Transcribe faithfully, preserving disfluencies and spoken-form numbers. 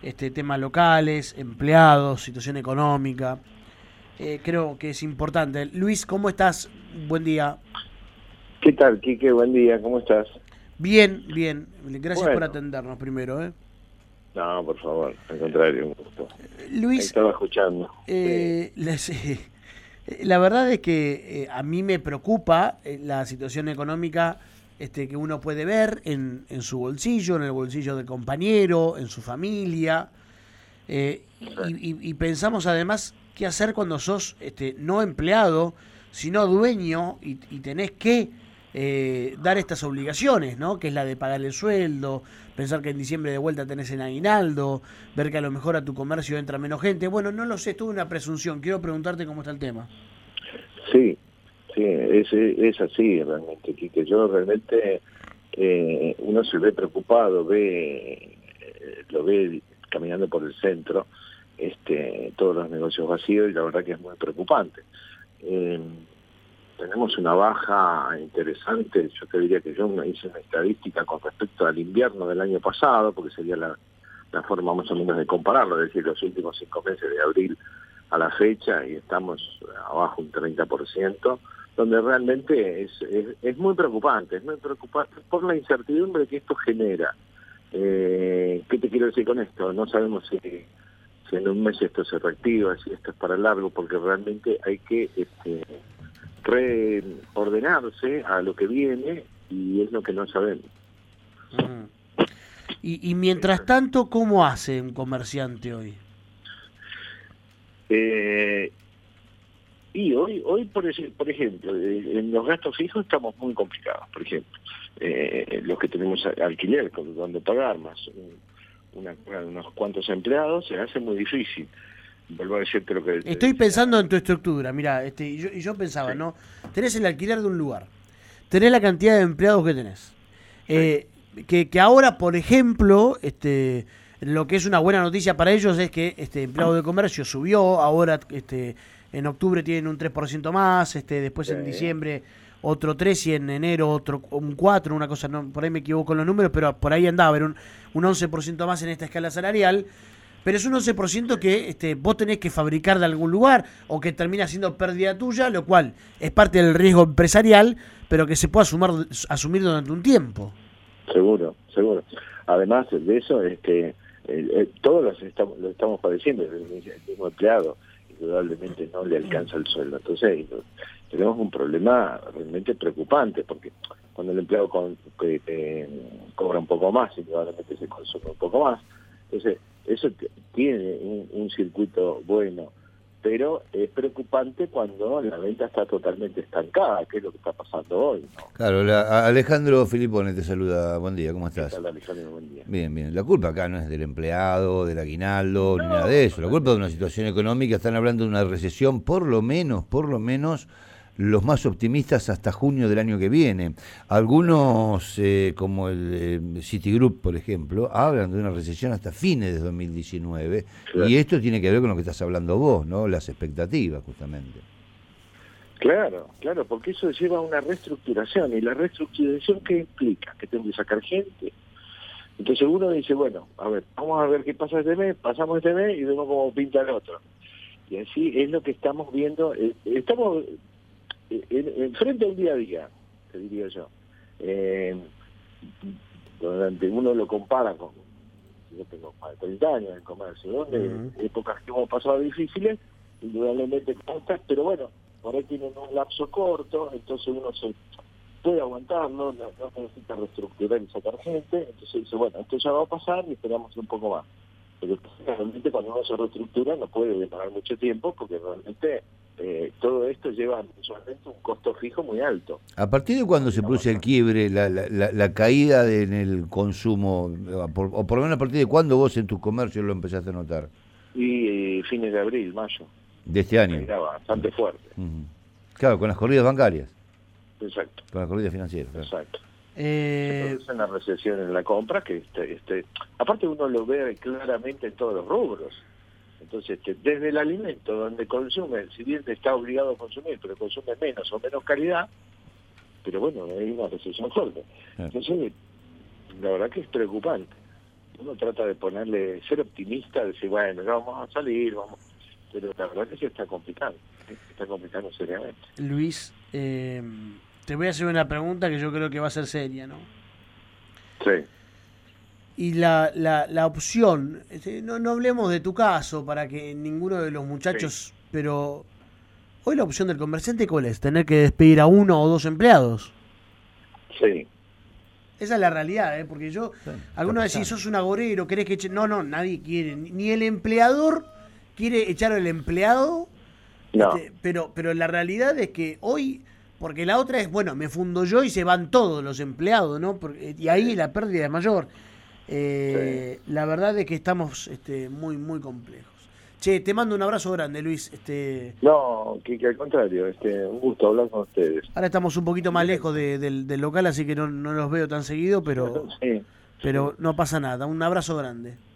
este, temas locales, empleados, situación económica. Eh, creo que es importante. Luis, ¿cómo estás? Buen día. ¿Qué tal, Quique? Buen día, ¿cómo estás? Bien, bien. Gracias por Bueno, atendernos primero. ¿eh? no, por favor, al contrario, un gusto. Ahí Luis, estaba escuchando. eh, les, eh, la verdad es que eh, a mí me preocupa eh, la situación económica este, que uno puede ver en, en su bolsillo, en el bolsillo del compañero, en su familia. Eh, Sí, y, y- y pensamos además qué hacer cuando sos este, no empleado, sino dueño y, y tenés que eh, dar estas obligaciones, ¿no? Que es la de pagar el sueldo, pensar que en diciembre de vuelta tenés el aguinaldo, ver que a lo mejor a tu comercio entra menos gente. Bueno, no lo sé, es toda una presunción. Quiero preguntarte cómo está el tema. sí, sí, es, es así realmente, Quique. Yo realmente, eh, uno se ve preocupado, ve, eh, lo ve caminando por el centro, este, todos los negocios vacíos, y la verdad que es muy preocupante. Eh, Tenemos una baja interesante. Yo te diría que yo me hice una estadística con respecto al invierno del año pasado, porque sería la, la forma más o menos de compararlo, es decir, los últimos cinco meses de abril a la fecha, y estamos abajo un treinta por ciento, donde realmente es, es, es muy preocupante, es muy preocupante por la incertidumbre que esto genera. Eh, ¿Qué te quiero decir con esto? No sabemos si, si en un mes esto se reactiva, si esto es para largo, porque realmente hay que este, reordenarse a lo que viene, y es lo que no sabemos. Mm. Y, y mientras tanto, ¿cómo hace un comerciante hoy? Eh, y hoy, hoy por, ese, por ejemplo, eh, en los gastos fijos estamos muy complicados. Por ejemplo, eh, los que tenemos alquiler, con donde pagar, más una, unos cuantos empleados, se hace muy difícil. Vuelvo a decirte lo que te Estoy decía. pensando en tu estructura, mira, este, y yo, y yo Sí, pensaba, ¿no? Tenés el alquiler de un lugar, tenés la cantidad de empleados que tenés. sí, Eh, que, que ahora, por ejemplo, este, lo que es una buena noticia para ellos es que este empleado de comercio subió, ahora este, en octubre tienen un tres por ciento más, este, después en sí, diciembre otro tres y en enero otro un cuatro, una cosa, no, por ahí me equivoco en los números, pero por ahí andaba, era un, un once por ciento más en esta escala salarial. Pero es un once por ciento que este, vos tenés que fabricar de algún lugar o que termina siendo pérdida tuya, lo cual es parte del riesgo empresarial, pero que se puede asumir, asumir durante un tiempo. seguro, seguro. Además de eso, es que eh, eh, todos los estamos, lo estamos padeciendo. El, el mismo empleado indudablemente no le alcanza el sueldo. Entonces, tenemos un problema realmente preocupante, porque cuando el empleado con, que, eh, cobra un poco más, indudablemente se consume un poco más. Entonces, eso tiene un, un circuito bueno, pero es preocupante cuando la venta está totalmente estancada, que es lo que está pasando hoy, ¿no? Claro, la- Alejandro Filipone te saluda, buen día, ¿cómo ¿Qué estás? tal, Alejandro? Buen día. Bien, bien. La culpa acá no es del empleado, del aguinaldo, ni nada de No, eso. La culpa es de una situación económica. Están hablando de una recesión, por lo menos, por lo menos, los más optimistas hasta junio del año que viene. Algunos, eh, como el eh, Citigroup, por ejemplo, hablan de una recesión hasta fines de dos mil diecinueve. claro. Y esto tiene que ver con lo que estás hablando vos, ¿no? Las expectativas, justamente. Claro, claro, porque eso lleva a una reestructuración, y la reestructuración, ¿qué implica? Que tengo que sacar gente. Entonces uno dice, bueno, a ver, vamos a ver qué pasa este mes, pasamos este mes y vemos cómo pinta el otro. Y así es lo que estamos viendo. eh, Estamos eh, en, en frente al día a día, te diría yo. Eh, Donde uno lo compara con, yo tengo más de treinta años en comercio, donde Mm. épocas que hemos pasado difíciles, indudablemente cortas, pero bueno, por ahí tienen un lapso corto, entonces uno se puede aguantarlo, no, no necesita reestructurar y sacar gente, entonces dice, bueno, esto ya va a pasar y esperamos un poco más. Pero realmente cuando uno se reestructura no puede demorar mucho tiempo, porque realmente eh, todo esto lleva mensualmente un costo fijo muy alto. ¿A partir de cuándo se produce el quiebre, la, la, la, la caída de, en el consumo, por, o por lo menos a partir de cuándo vos en tus comercios lo empezaste a notar? Y eh, fines de abril, mayo, De este año. era bastante fuerte. Uh-huh. Claro, con las corridas bancarias, Exacto, con las corridas financieras. Claro. exacto. Se Eh, produce una recesión en la compra que este, este aparte uno lo ve claramente en todos los rubros. Entonces, este, desde el alimento, donde consume, si bien está obligado a consumir, pero consume menos o menos calidad, pero bueno, hay una recesión fuerte. Claro. Entonces, la verdad que es preocupante. uno trata de ponerle, ser optimista, decir, bueno, ya vamos a salir, vamos, pero la verdad es que se está complicando, ¿sí? Se está complicando seriamente. Luis, eh, te voy a hacer una pregunta que yo creo que va a ser seria, ¿no? Sí. Y la, la, la opción, este, no, no hablemos de tu caso para que ninguno de los muchachos, sí. Pero hoy la opción del comerciante, ¿cuál es? ¿Tener que despedir a uno o dos empleados? Sí. Esa es la realidad, ¿eh? Porque yo, sí, algunos decís, sos un agorero, querés que eche... No, no, nadie quiere, ni el empleador quiere echar al empleado, no. Este, pero, pero la realidad es que hoy, porque la otra es, bueno, me fundo yo y se van todos los empleados, ¿no? Porque, y ahí la pérdida es mayor. Eh, sí. La verdad es que estamos este, muy, muy complejos. Che, te mando un abrazo grande, Luis. Este... No, que, que al contrario, este, un gusto hablar con ustedes. Ahora estamos un poquito más lejos de, del, del local, así que no, no los veo tan seguido, pero, sí. pero no pasa nada. Un abrazo grande.